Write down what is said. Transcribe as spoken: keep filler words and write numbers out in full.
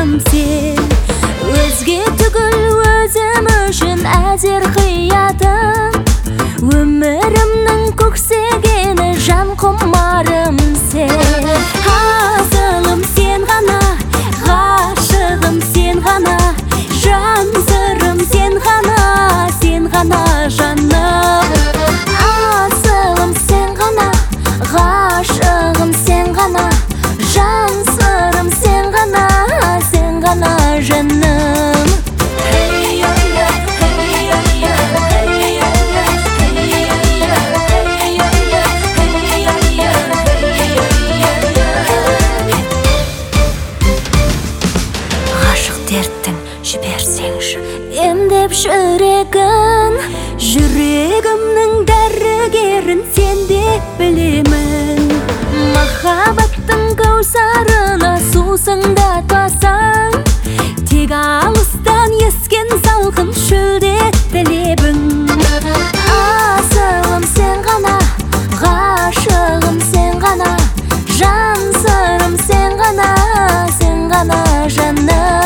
жаным сен. Өзге түгіл өзім үшін әзер қиятын, өмірімнің көксегені жан құмарым сен. Асылым сен ғана, ғашығым сен ғана, жан сырым сен ғана, сен ғана жаным. Асылым сен ғана, ғашығым сен ғана, жан сырым сен ғана, сен ғана жаным. Дерттің жіберсеңші емдеп жүрегін, жүрегімнің дәрігерін сен деп білемін. Махаббаттың кәусарына сусыңдатпасаң, тек алыстан ескен салқын шөлдетті лебің. Асылым сен ғана, ғашығым сен ғана, жан сырым сен ғана, сен ғана жаным.